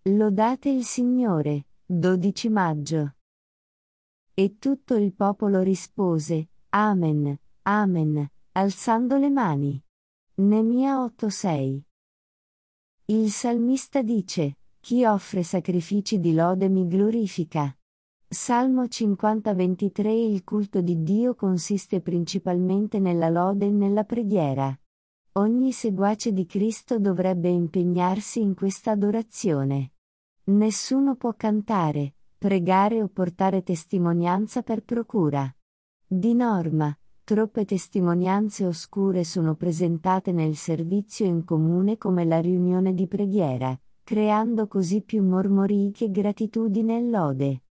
Lodate il Signore. 12 maggio. E tutto il popolo rispose, Amen, Amen, alzando le mani. Neemia 8:6. Il salmista dice, chi offre sacrifici di lode mi glorifica. Salmo 50:23. Il culto di Dio consiste principalmente nella lode e nella preghiera. Ogni seguace di Cristo dovrebbe impegnarsi in questa adorazione. Nessuno può cantare, pregare o portare testimonianza per procura. Di norma, troppe testimonianze oscure sono presentate nel servizio in comune come la riunione di preghiera, creando così più mormorii che gratitudine e lode.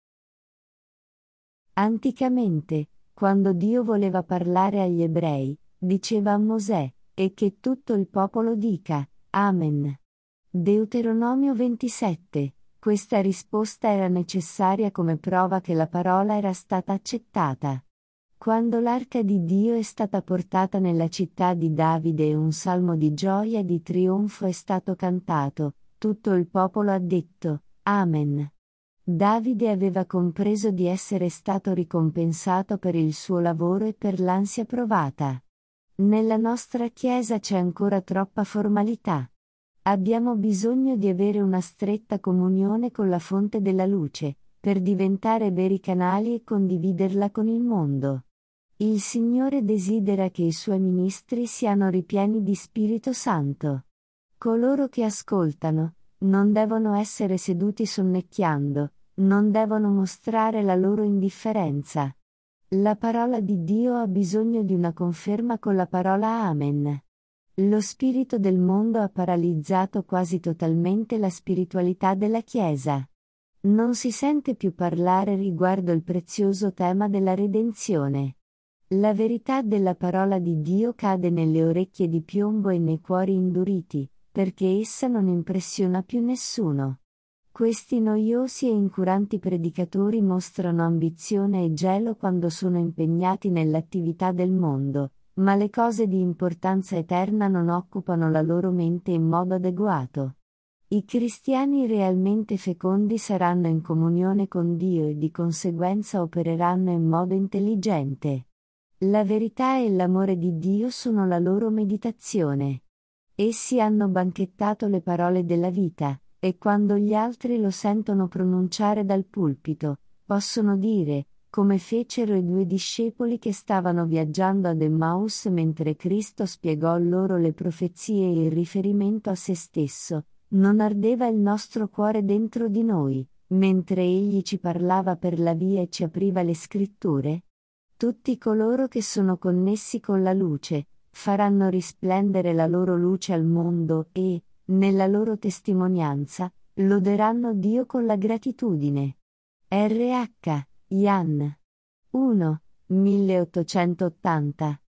Anticamente, quando Dio voleva parlare agli ebrei, diceva a Mosè, e che tutto il popolo dica, Amen. Deuteronomio 27. Questa risposta era necessaria come prova che la parola era stata accettata. Quando l'arca di Dio è stata portata nella città di Davide e un salmo di gioia e di trionfo è stato cantato, tutto il popolo ha detto, Amen. Davide aveva compreso di essere stato ricompensato per il suo lavoro e per l'ansia provata. Nella nostra Chiesa c'è ancora troppa formalità. Abbiamo bisogno di avere una stretta comunione con la fonte della luce, per diventare veri canali e condividerla con il mondo. Il Signore desidera che i Suoi ministri siano ripieni di Spirito Santo. Coloro che ascoltano, non devono essere seduti sonnecchiando, non devono mostrare la loro indifferenza. La parola di Dio ha bisogno di una conferma con la parola Amen. Lo spirito del mondo ha paralizzato quasi totalmente la spiritualità della Chiesa. Non si sente più parlare riguardo il prezioso tema della redenzione. La verità della parola di Dio cade nelle orecchie di piombo e nei cuori induriti, perché essa non impressiona più nessuno. Questi noiosi e incuranti predicatori mostrano ambizione e gelo quando sono impegnati nell'attività del mondo, ma le cose di importanza eterna non occupano la loro mente in modo adeguato. I cristiani realmente fecondi saranno in comunione con Dio e di conseguenza opereranno in modo intelligente. La verità e l'amore di Dio sono la loro meditazione. Essi hanno banchettato le parole della vita, e quando gli altri lo sentono pronunciare dal pulpito, possono dire, come fecero i 2 discepoli che stavano viaggiando ad Emmaus mentre Cristo spiegò loro le profezie e il riferimento a se stesso, non ardeva il nostro cuore dentro di noi, mentre Egli ci parlava per la via e ci apriva le scritture? Tutti coloro che sono connessi con la luce, faranno risplendere la loro luce al mondo e, nella loro testimonianza, loderanno Dio con la gratitudine. R.H. Jan. 1. 1880